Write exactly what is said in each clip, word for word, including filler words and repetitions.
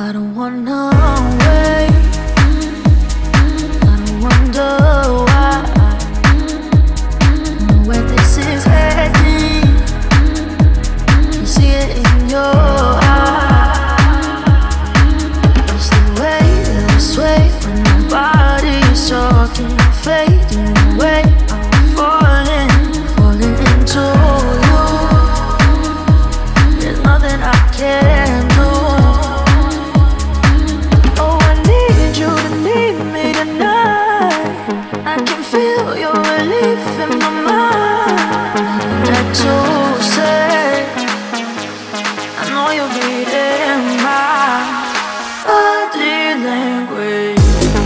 I don't wanna wait. I don't wonder why. Know where this is heading. You see it in your eyes. It's the way that I sway when my body is talking, fading away. I'm falling, falling into you. There's nothing I can do. Feel your relief in my mind. That to say, I know you're reading my body language.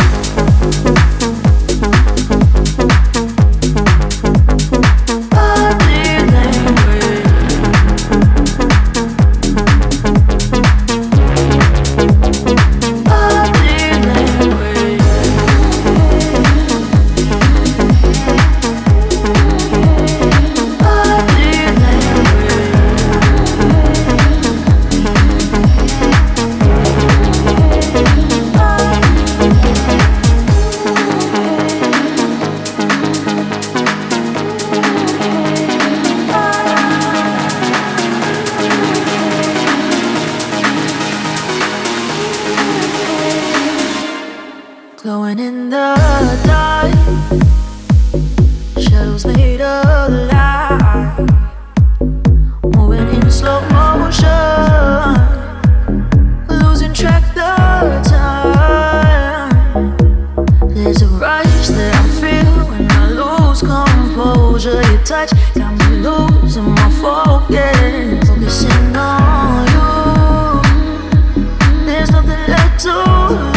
Glowing in the dark, shadows made of light, moving in slow motion, losing track of time. There's a rush that I feel when I lose composure. Your touch got me losing my focus, focusing on you. There's nothing left to lose.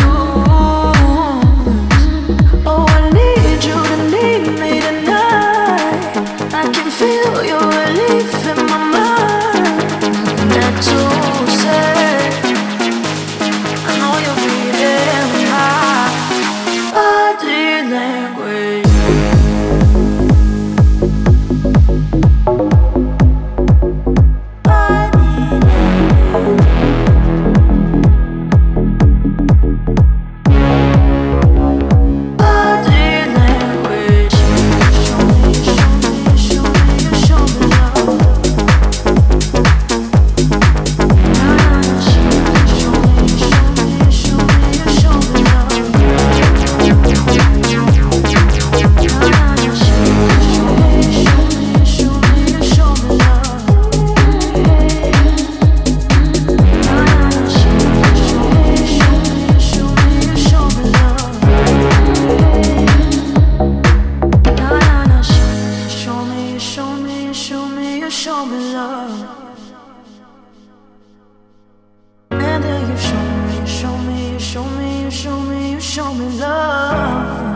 Feel your relief in my mind. Nothing that to say. I know you're reading my body language. Show me love, and then you show me, you show me, you show me, you show me, you show me love.